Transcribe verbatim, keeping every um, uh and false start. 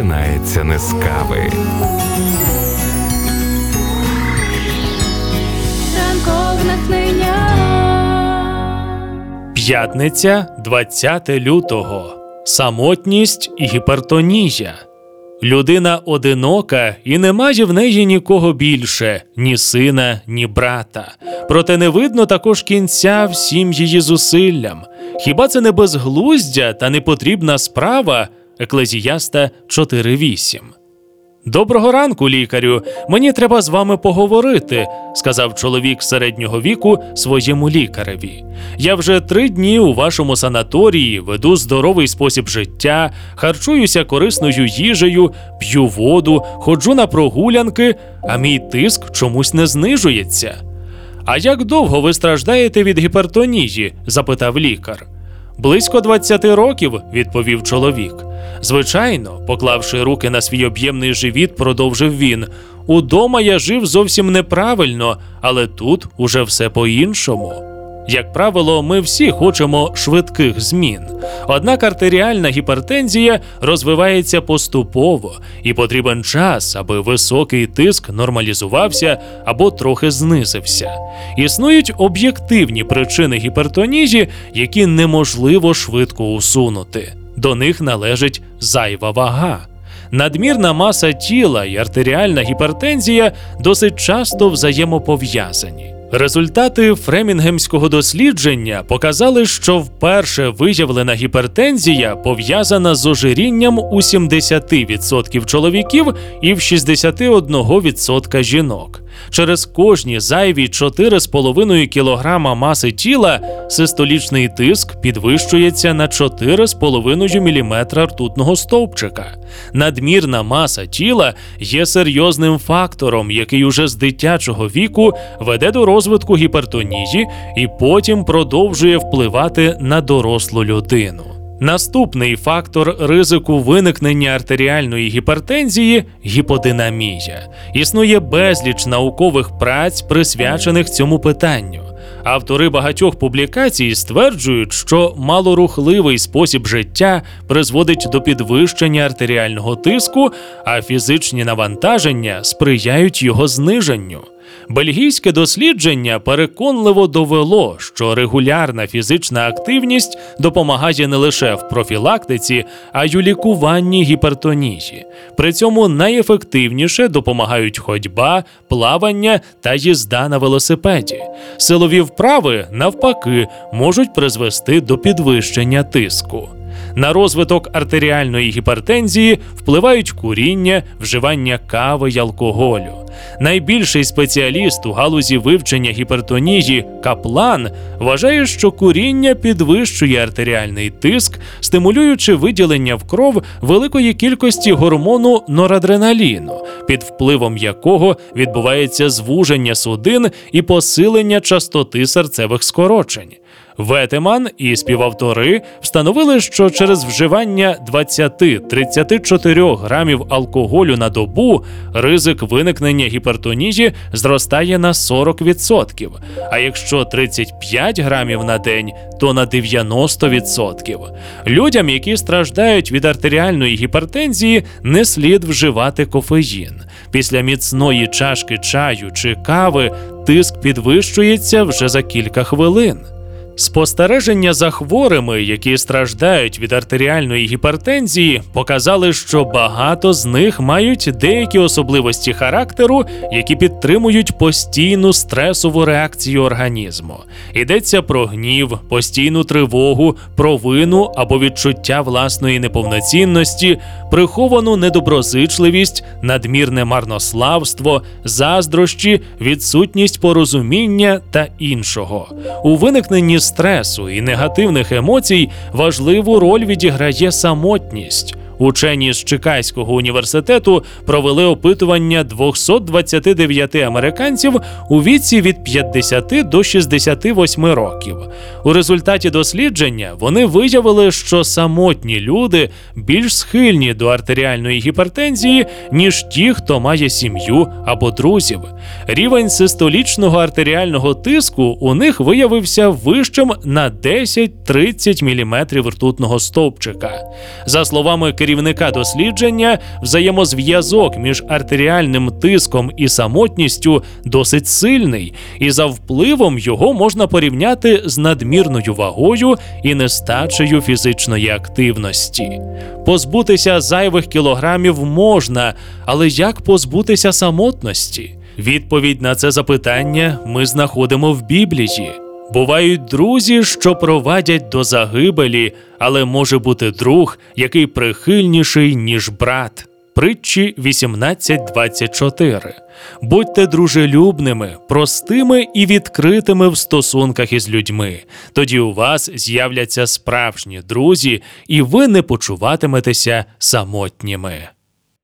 починається не з кави. П'ятниця, двадцяте лютого. Самотність і гіпертонія. Людина одинока і немає в неї нікого більше, ні сина, ні брата. Проте не видно також кінця всім її зусиллям. Хіба це не безглуздя та непотрібна справа? Еклезіаста чотири вісім. «Доброго ранку, лікарю, мені треба з вами поговорити», – сказав чоловік середнього віку своєму лікареві. «Я вже три дні у вашому санаторії, веду здоровий спосіб життя, харчуюся корисною їжею, п'ю воду, ходжу на прогулянки, а мій тиск чомусь не знижується». «А як довго ви страждаєте від гіпертонії?» – запитав лікар. «Близько двадцяти років», – відповів чоловік. «Звичайно», – поклавши руки на свій об'ємний живіт, продовжив він. «Удома я жив зовсім неправильно, але тут уже все по-іншому». Як правило, ми всі хочемо швидких змін. Однак артеріальна гіпертензія розвивається поступово, і потрібен час, аби високий тиск нормалізувався або трохи знизився. Існують об'єктивні причини гіпертонії, які неможливо швидко усунути. До них належить зайва вага. Надмірна маса тіла і артеріальна гіпертензія досить часто взаємопов'язані. Результати фремінгемського дослідження показали, що вперше виявлена гіпертензія пов'язана з ожирінням у сімдесят відсотків чоловіків і в шістдесят один відсоток жінок. Через кожні зайві чотири з половиною кілограма маси тіла систолічний тиск підвищується на чотири з половиною міліметра ртутного стовпчика. Надмірна маса тіла є серйозним фактором, який уже з дитячого віку веде до розвитку гіпертонії і потім продовжує впливати на дорослу людину. Наступний фактор ризику виникнення артеріальної гіпертензії – гіподинамія. Існує безліч наукових праць, присвячених цьому питанню. Автори багатьох публікацій стверджують, що малорухливий спосіб життя призводить до підвищення артеріального тиску, а фізичні навантаження сприяють його зниженню. Бельгійське дослідження переконливо довело, що регулярна фізична активність допомагає не лише в профілактиці, а й у лікуванні гіпертонії. При цьому найефективніше допомагають ходьба, плавання та їзда на велосипеді. Силові вправи, навпаки, можуть призвести до підвищення тиску. На розвиток артеріальної гіпертензії впливають куріння, вживання кави й алкоголю. Найбільший спеціаліст у галузі вивчення гіпертонії Каплан вважає, що куріння підвищує артеріальний тиск, стимулюючи виділення в кров великої кількості гормону норадреналіну, під впливом якого відбувається звуження судин і посилення частоти серцевих скорочень. Ветеман і співавтори встановили, що через вживання двадцять-тридцять чотири грамів алкоголю на добу ризик виникнення гіпертонії зростає на сорок відсотків, а якщо тридцять п'ять грамів на день, то на дев'яносто відсотків. Людям, які страждають від артеріальної гіпертензії, не слід вживати кофеїн. Після міцної чашки чаю чи кави тиск підвищується вже за кілька хвилин. Спостереження за хворими, які страждають від артеріальної гіпертензії, показали, що багато з них мають деякі особливості характеру, які підтримують постійну стресову реакцію організму. Йдеться про гнів, постійну тривогу, провину або відчуття власної неповноцінності, приховану недоброзичливість, надмірне марнославство, заздрощі, відсутність порозуміння та іншого. У виникненні стресу і негативних емоцій важливу роль відіграє самотність. Учені з Чикаського університету провели опитування двохсот двадцяти дев'яти американців у віці від п'ятдесяти до шістдесяти восьми років. У результаті дослідження вони виявили, що самотні люди більш схильні до артеріальної гіпертензії, ніж ті, хто має сім'ю або друзів. Рівень систолічного артеріального тиску у них виявився вищим на десять-тридцять міліметрів ртутного стовпчика. За словами керівника керівника дослідження, взаємозв'язок між артеріальним тиском і самотністю досить сильний, і за впливом його можна порівняти з надмірною вагою і нестачею фізичної активності. Позбутися зайвих кілограмів можна, але як позбутися самотності? Відповідь на це запитання ми знаходимо в Біблії. Бувають друзі, що провадять до загибелі, але може бути друг, який прихильніший, ніж брат. Притчі вісімнадцять двадцять чотири. Будьте дружелюбними, простими і відкритими в стосунках із людьми. Тоді у вас з'являться справжні друзі, і ви не почуватиметеся самотніми.